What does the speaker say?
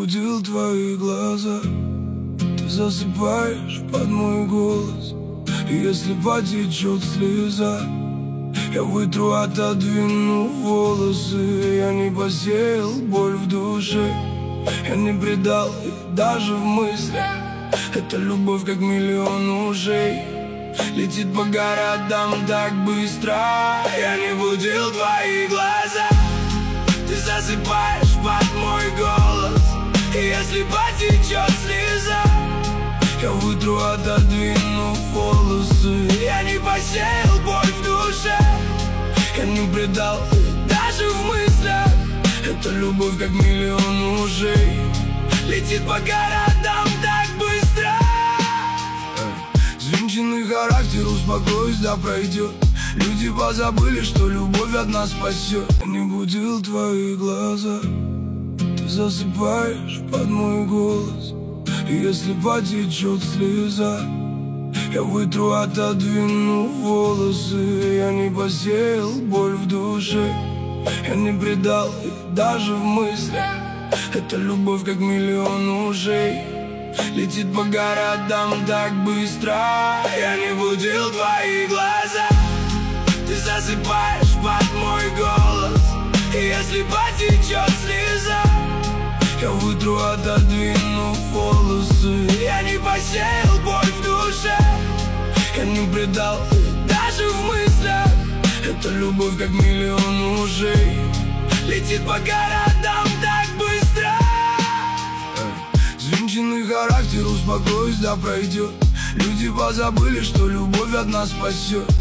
будил твои глаза. Ты засыпаешь под мой голос, и если потечет слеза, я вытру, отодвину волосы. Я не посеял боль в душе, я не предал их даже в мыслях. Эта любовь как миллион ушей летит по городам так быстро. Я не будил твои глаза. Ты засыпаешь под мой голос, и если потечет слеза, я вытру, отодвину волосы. Я не посеял боль в душе, я не предал даже в мыслях. Эта любовь как миллион ушей летит по городам так быстро. Звинченный характер, успокоюсь, да пройдет. Люди позабыли, что любовь от нас спасет. Я не будил твои глаза. Ты засыпаешь под мой голос, и если потечет слеза, я вытру, отодвину волосы. Я не посеял боль в душе, я не предал их даже в мыслях. Эта любовь как миллион ушей летит по городам так быстро. Я не будил твои глаза. Ты засыпаешь под мой голос, и если потечет слеза, я вытру, отодвину волосы. Я не посеял боль в душе, я не предал даже в мыслях. Эта любовь как миллион ушей летит по городам так быстро. Звинченный характер, успокоюсь, да пройдет. Люди позабыли, что любовь от нас спасет.